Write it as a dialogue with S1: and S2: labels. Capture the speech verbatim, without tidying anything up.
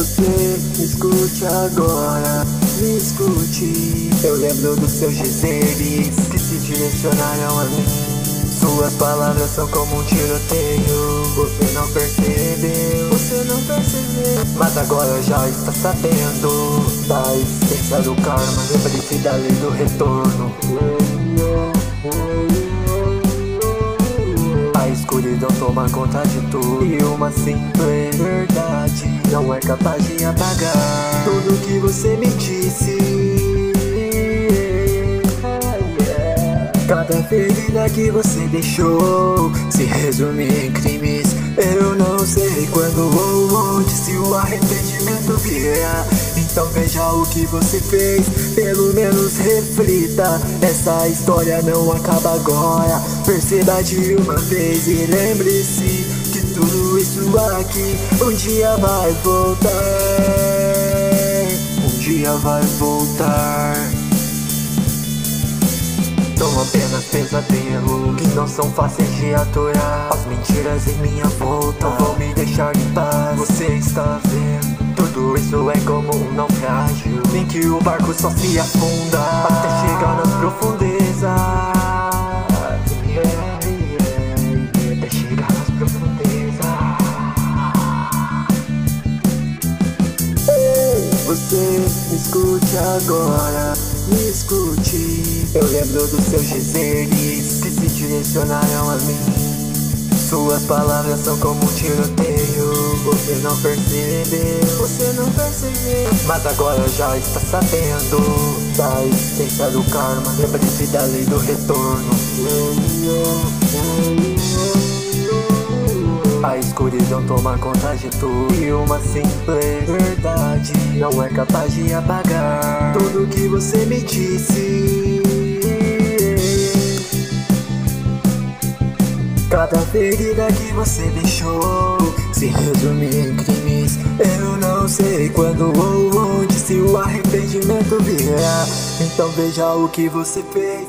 S1: Você me escute agora, me escute. Eu lembro dos seus dizeres que se direcionaram a mim. Suas palavras são como um tiroteio. Você não percebeu, você não percebeu, mas agora já está sabendo da existência do karma. Lembre-se da lei do retorno. A escuridão toma conta de tudo, e uma simples verdade não é capaz de apagar tudo que você me disse. Cada ferida que você deixou se resume em crimes. Eu não sei quando ou onde, se o arrependimento vier. Então veja o que você fez, pelo menos reflita. Essa história não acaba agora. Perceba de uma vez e lembre-se que tudo isso aqui um dia vai voltar. Um dia vai voltar. São apenas pesadelos que não são fáceis de aturar. As mentiras em minha volta não vão me deixar em paz. Você está vendo? Tudo isso é como um naufrágio em que o barco só se afunda até chegar nas profundezas. Yeah, yeah, até chegar nas profundezas. Ei, você me escute agora, me escute. Eu lembro dos seus dizeres que se direcionaram a mim. Suas palavras são como um tiroteio. Você não percebeu, você não percebeu, mas agora já está sabendo da existência do karma. Lembre-se da lei do retorno. A escuridão toma conta de tudo, e uma simples verdade não é capaz de apagar tudo que você me disse. Cada ferida que você deixou se resume em crimes. Eu não sei quando ou onde, se o arrependimento vier. Então veja o que você fez,